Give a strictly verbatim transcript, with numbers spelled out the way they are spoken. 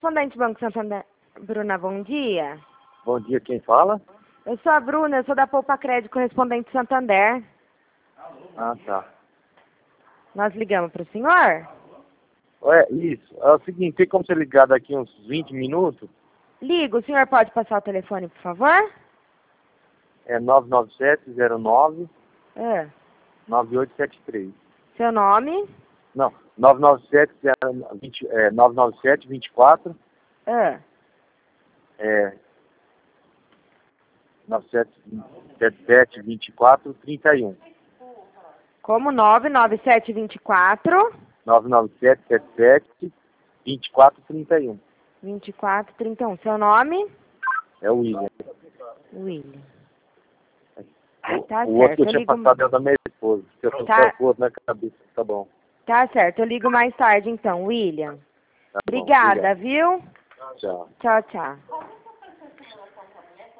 Correspondente Banco Santander. Bruna, bom dia. Bom dia, quem fala? Eu sou a Bruna, eu sou da Poupa Crédito, correspondente Santander. Ah, tá. Nós ligamos para o senhor? É, isso. É o seguinte, tem como você ligar daqui uns vinte minutos? Ligo, o senhor pode passar o telefone, por favor? É nove nove sete zero nove É. nove oito sete três. Seu nome? Não, nove nove sete zero vinte, é, nove nove sete vinte e quatro, É. é, nove sete sete sete vinte e quatro trinta e um. Como nove nove sete dois quatro nove nove sete sete sete vinte e quatro trinta e um. vinte e quatro trinta e um. Seu nome? É o William. William. O, Tá o outro certo, que eu eu tinha ligo... passado é o da minha esposa. Se eu Tá. for outro na cabeça, tá bom. Tá certo, eu ligo mais tarde então, William. Tá bom, Obrigada, obrigado. viu? Tchau. Tchau, tchau.